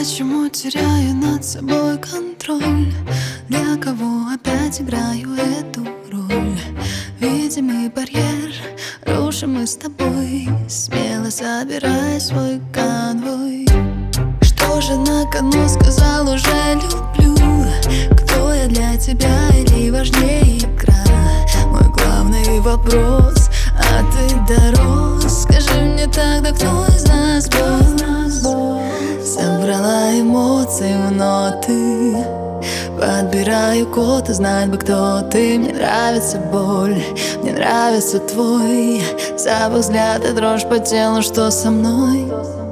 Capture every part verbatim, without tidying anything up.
Почему теряю над собой контроль? Для кого опять играю эту роль? Видимый барьер рушим мы с тобой, смело собирай свой конвой. Что же на кону, сказал уже люблю? Кто я для тебя или важнее игра? Мой главный вопрос, а ты дорос. Скажи мне тогда, кто из нас босс? Собрала эмоции в ноты, подбираю код, узнать бы, кто ты. Мне нравится боль, мне нравится твой запах взгляда, дрожь по телу, что со мной.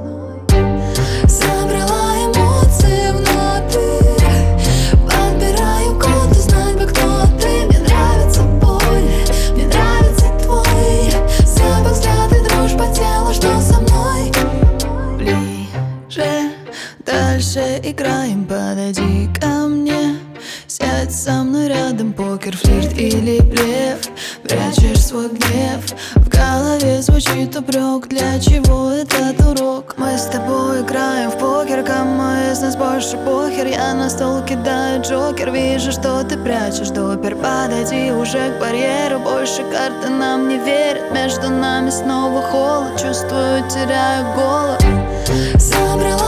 Собрала эмоции в ноты, подбираю код, узнать бы, кто ты. Мне нравится боль, мне нравится твой запах взгляда, дрожь по телу, что со мной. Ближе, дальше играем, подойди ко мне. Сядь со мной рядом, покер, флирт или блеф. Прячешь свой гнев, в голове звучит упрек. Для чего этот урок? Мы с тобой играем в покер, кому из нас больше похер. Я на стол кидаю джокер, вижу, что ты прячешь допер. Подойди уже к барьеру, больше карты нам не верят. Между нами снова холод, чувствую, теряю голову. Собрала